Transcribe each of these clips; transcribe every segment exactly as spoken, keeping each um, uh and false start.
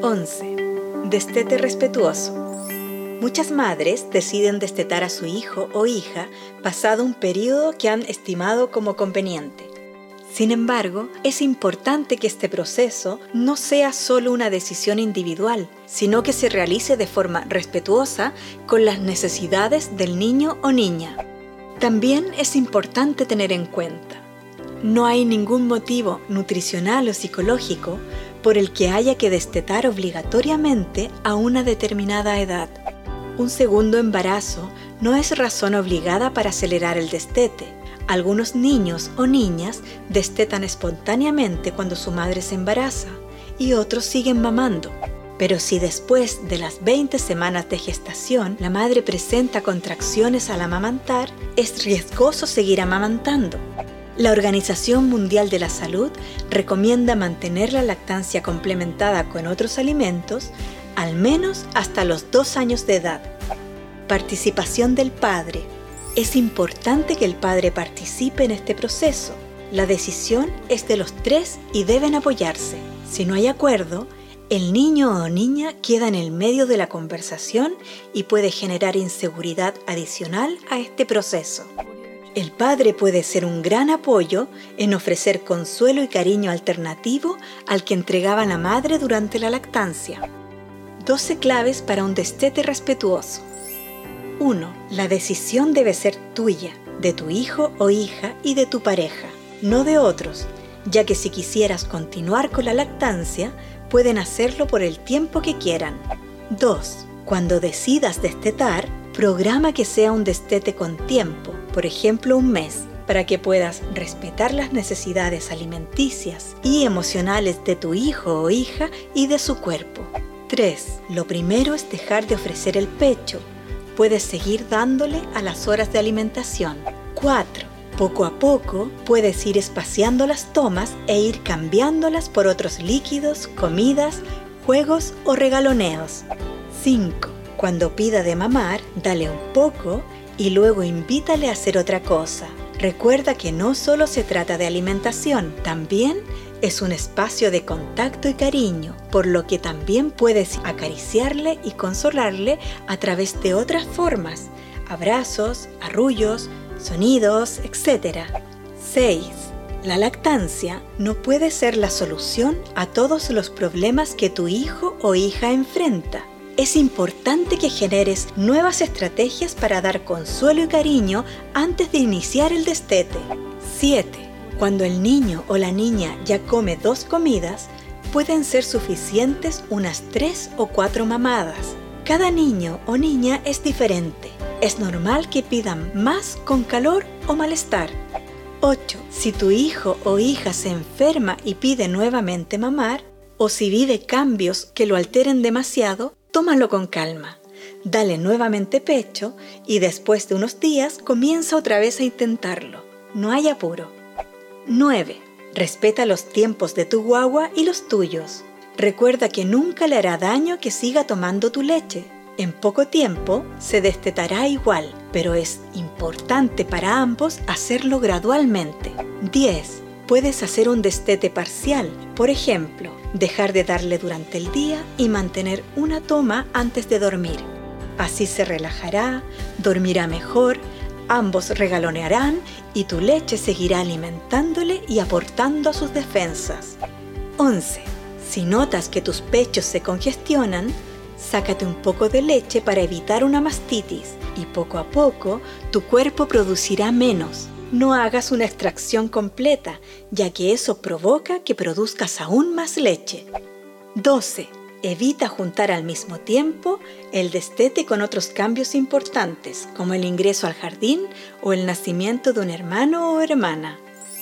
once. Destete respetuoso. Muchas madres deciden destetar a su hijo o hija pasado un periodo que han estimado como conveniente. Sin embargo, es importante que este proceso no sea solo una decisión individual, sino que se realice de forma respetuosa con las necesidades del niño o niña. También es importante tener en cuenta: no hay ningún motivo nutricional o psicológico por el que haya que destetar obligatoriamente a una determinada edad. Un segundo embarazo no es razón obligada para acelerar el destete. Algunos niños o niñas destetan espontáneamente cuando su madre se embaraza y otros siguen mamando. Pero si después de las veinte semanas de gestación la madre presenta contracciones al amamantar, es riesgoso seguir amamantando. La Organización Mundial de la Salud recomienda mantener la lactancia complementada con otros alimentos al menos hasta los dos años de edad. Participación del padre. Es importante que el padre participe en este proceso. La decisión es de los tres y deben apoyarse. Si no hay acuerdo, el niño o niña queda en el medio de la conversación y puede generar inseguridad adicional a este proceso. El padre puede ser un gran apoyo en ofrecer consuelo y cariño alternativo al que entregaba la madre durante la lactancia. doce claves para un destete respetuoso. uno. La decisión debe ser tuya, de tu hijo o hija y de tu pareja, no de otros, ya que si quisieras continuar con la lactancia, pueden hacerlo por el tiempo que quieran. dos. Cuando decidas destetar, programa que sea un destete con tiempo, por ejemplo un mes, para que puedas respetar las necesidades alimenticias y emocionales de tu hijo o hija y de su cuerpo. tres. Lo primero es dejar de ofrecer el pecho. Puedes seguir dándole a las horas de alimentación. cuatro. Poco a poco puedes ir espaciando las tomas e ir cambiándolas por otros líquidos, comidas, juegos o regaloneos. cinco. Cuando pida de mamar, dale un poco y luego invítale a hacer otra cosa. Recuerda que no solo se trata de alimentación, también es un espacio de contacto y cariño, por lo que también puedes acariciarle y consolarle a través de otras formas: abrazos, arrullos, sonidos, etcétera. seis. La lactancia no puede ser la solución a todos los problemas que tu hijo o hija enfrenta. Es importante que generes nuevas estrategias para dar consuelo y cariño antes de iniciar el destete. siete. Cuando el niño o la niña ya come dos comidas, pueden ser suficientes unas tres o cuatro mamadas. Cada niño o niña es diferente. Es normal que pidan más con calor o malestar. ocho. Si tu hijo o hija se enferma y pide nuevamente mamar, o si vive cambios que lo alteren demasiado, tómalo con calma. Dale nuevamente pecho y después de unos días comienza otra vez a intentarlo. No hay apuro. nueve. Respeta los tiempos de tu guagua y los tuyos. Recuerda que nunca le hará daño que siga tomando tu leche. En poco tiempo se destetará igual, pero es importante para ambos hacerlo gradualmente. diez. Puedes hacer un destete parcial, por ejemplo, dejar de darle durante el día y mantener una toma antes de dormir. Así se relajará, dormirá mejor, ambos regalonearán y tu leche seguirá alimentándole y aportando a sus defensas. once. Si notas que tus pechos se congestionan, sácate un poco de leche para evitar una mastitis y poco a poco tu cuerpo producirá menos. No hagas una extracción completa, ya que eso provoca que produzcas aún más leche. doce. Evita juntar al mismo tiempo el destete con otros cambios importantes, como el ingreso al jardín o el nacimiento de un hermano o hermana.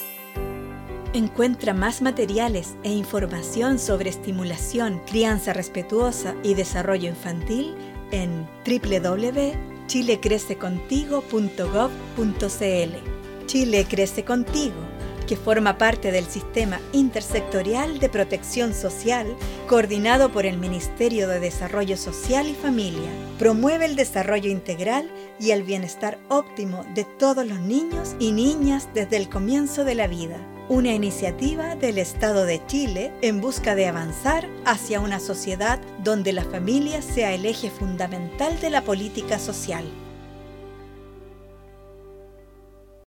Encuentra más materiales e información sobre estimulación, crianza respetuosa y desarrollo infantil en doble u doble u doble u punto chile crece contigo punto gov punto c l. Chile Crece Contigo, que forma parte del Sistema Intersectorial de Protección Social, coordinado por el Ministerio de Desarrollo Social y Familia, promueve el desarrollo integral y el bienestar óptimo de todos los niños y niñas desde el comienzo de la vida. una iniciativa del Estado de Chile en busca de avanzar hacia una sociedad donde la familia sea el eje fundamental de la política social.